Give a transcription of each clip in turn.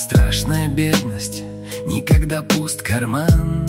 страшная бедность, никогда пуст карман.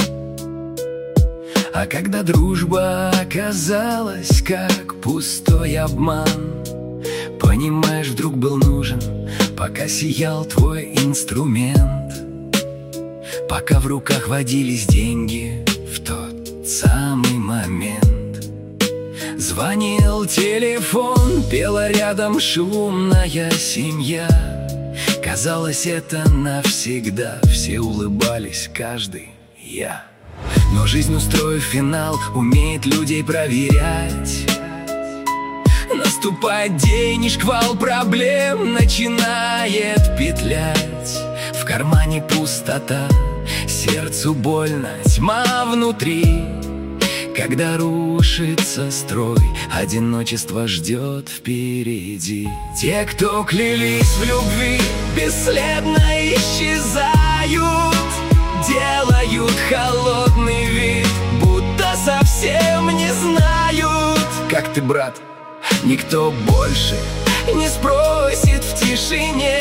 А когда дружба оказалась как пустой обман, понимаешь, вдруг был нужен, пока сиял твой инструмент, пока в руках водились деньги в тот самый момент. Звонил телефон, пела рядом шумная семья. Казалось, это навсегда, все улыбались, каждый я. Но жизнь, устроив финал, умеет людей проверять. Наступает день, и шквал проблем начинает петлять. В кармане пустота, сердцу больно, тьма внутри. Когда рушится строй, одиночество ждет впереди. Те, кто клялись в любви, бесследно исчезают, делают холодный вид, будто совсем не знают. Как ты, брат? Никто больше не спросит в тишине.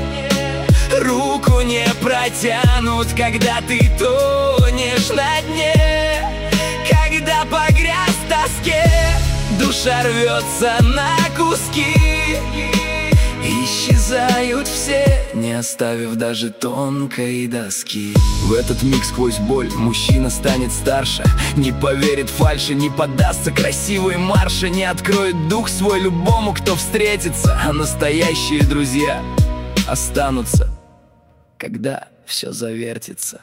Руку не протянут, когда ты тонешь на дне. Когда погряз в тоске, душа рвется на куски. Исчезают все, не оставив даже тонкой доски. В этот миг сквозь боль мужчина станет старше, не поверит фальши, не поддастся красивой марше, не откроет дух свой любому, кто встретится. А настоящие друзья останутся, когда все завертится.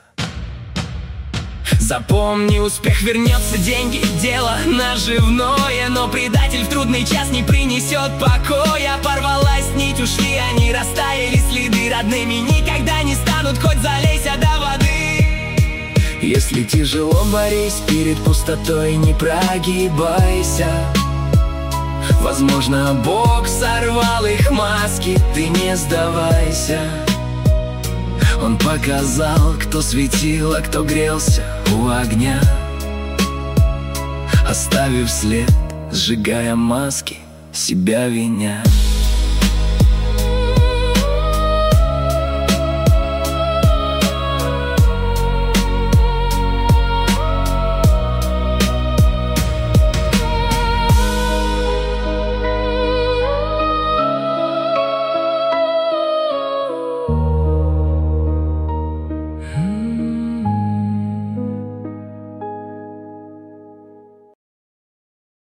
Запомни, успех вернется, деньги — дело наживное, но предатель в трудный час не принесет покоя. Порвалась нить, ушли они, растаяли следы. Родными никогда не станут, хоть залейся до воды. Если тяжело, борись перед пустотой, не прогибайся. Возможно, Бог сорвал их маски, ты не сдавайся. Он показал, кто светил, а кто грелся у огня, оставив след, сжигая маски, себя виня.